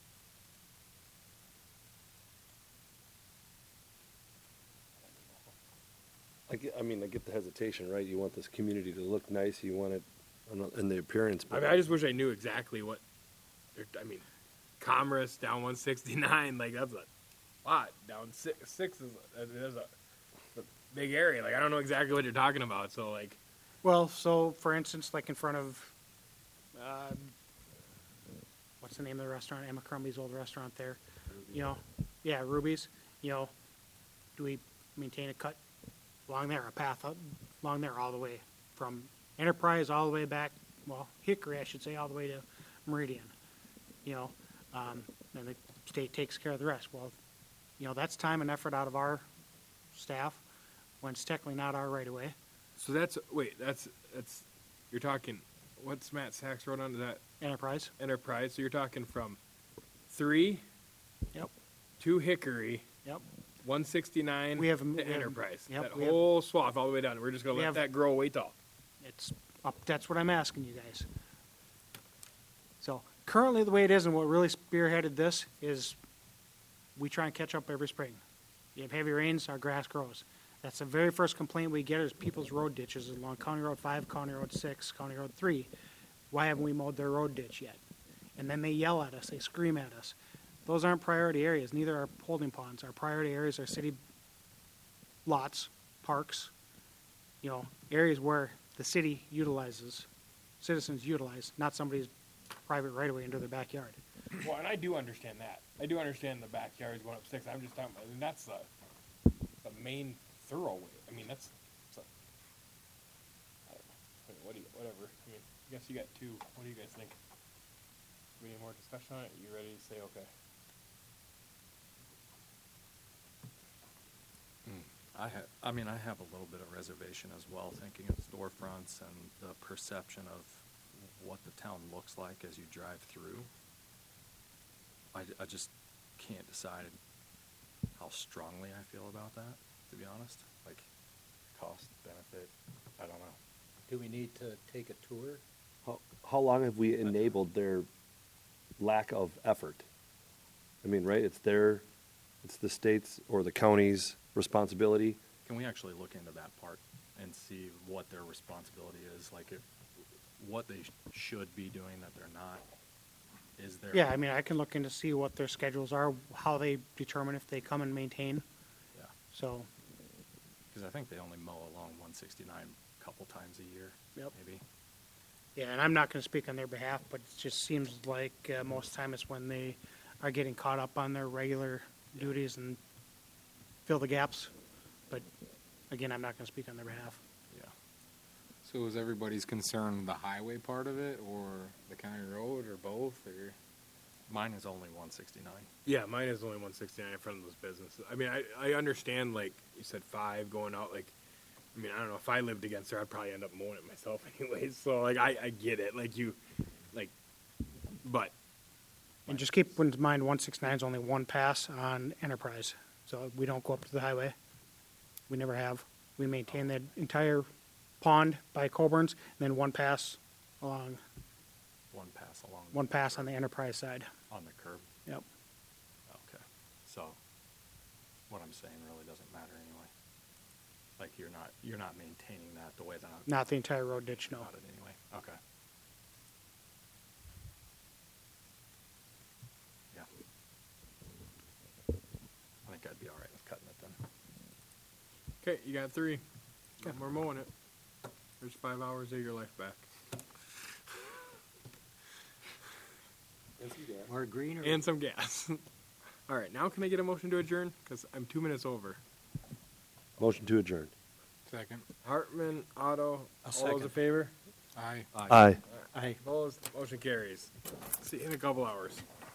I get, I mean, I get the hesitation, right? You want this community to look nice, you want it on- in the appearance, I but mean, I just wish I knew exactly what, they're- I mean, Commerce down one sixty-nine, like, that's a lot, down six, six is, a- there's a, a big area, like, I don't know exactly what you're talking about, so, like, Well, so for instance, like in front of, uh, what's the name of the restaurant? Emma Crumby's old restaurant there. You know, yeah, Ruby's. You know, do we maintain a cut along there, a path up, along there all the way from Enterprise all the way back, well, Hickory, I should say, all the way to Meridian? You know, um, and the state takes care of the rest. Well, you know, that's time and effort out of our staff when it's technically not our right of way. so that's, wait, that's, that's, you're talking, what's Matt Sachs wrote onto that Enterprise. Enterprise, so you're talking from three Yep. to Hickory, Yep. one sixty-nine We have- to we have- Enterprise, yep, that we have- whole swath all the way down, we're just gonna we let have- that grow way tall. It's up, that's what I'm asking you guys. So currently, the way it is and what really spearheaded this is we try and catch up every spring. You have heavy rains, our grass grows. That's the very first complaint we get is people's road ditches along County Road five, County Road six, County Road three. Why haven't we mowed their road ditch yet? And then they yell at us, they scream at us. Those aren't priority areas, neither are holding ponds. Our priority areas are city lots, parks, you know, areas where the city utilizes, citizens utilize, not somebody's private right-of-way into their backyard. Well, and I do understand that. I do understand the backyards going up six. I'm just talking about, and that's the, the main thoroughway. I mean, that's, that's a, I don't know. I mean, what do you, whatever. I mean, I guess you got two. What do you guys think? We need more discussion on it? You ready to say okay? I ha I mean, I have a little bit of reservation as well, thinking of storefronts and the perception of what the town looks like as you drive through. I, I just can't decide how strongly I feel about that, to be honest. Like, cost, benefit, I don't know. Do we need to take a tour? How, how long have we enabled their lack of effort? I mean, right, it's their, it's the state's or the county's responsibility. Can we actually look into that part and see what their responsibility is? Like, if, what they sh- should be doing that they're not? Is there? Yeah, I mean, I can look into see what their schedules are, how they determine if they come and maintain. Yeah, So, because I think they only mow along one sixty-nine a couple times a year, Yep. maybe. yeah, and I'm not going to speak on their behalf, but it just seems like uh, most time it's when they are getting caught up on their regular duties and fill the gaps. But again, I'm not going to speak on their behalf. Yeah. So is everybody's concern the highway part of it, or the county road, or both, or? Mine is only one sixty-nine. Yeah, mine is only one sixty-nine in front of those businesses. I mean, I, I understand, like you said, five going out. Like, I mean, I don't know, if I lived against there, I'd probably end up mowing it myself anyways. So, like, I, I get it. Like, you, like, but And just keep in mind, one sixty-nine is only one pass on Enterprise. So we don't go up to the highway. We never have. We maintain the entire pond by Coburn's, and then one pass along, One pass along. one pass on the Enterprise side. On the curb. Yep. Okay. So, what I'm saying really doesn't matter anyway. Like, you're not, you're not maintaining that the way that I'm. Not the entire road ditch, no. Not it anyway. Okay. Yeah. I think I'd be all right with cutting it then. okay, you got three. Okay, we're mowing it. There's five hours of your life back. Or green or? And some gas. All right, now can I get a motion to adjourn? Because I'm two minutes over. Motion to adjourn. Second. Hartman, Otto, all those second. in favor? Aye. Aye. Aye. Opposed? Motion carries. See you in a couple hours.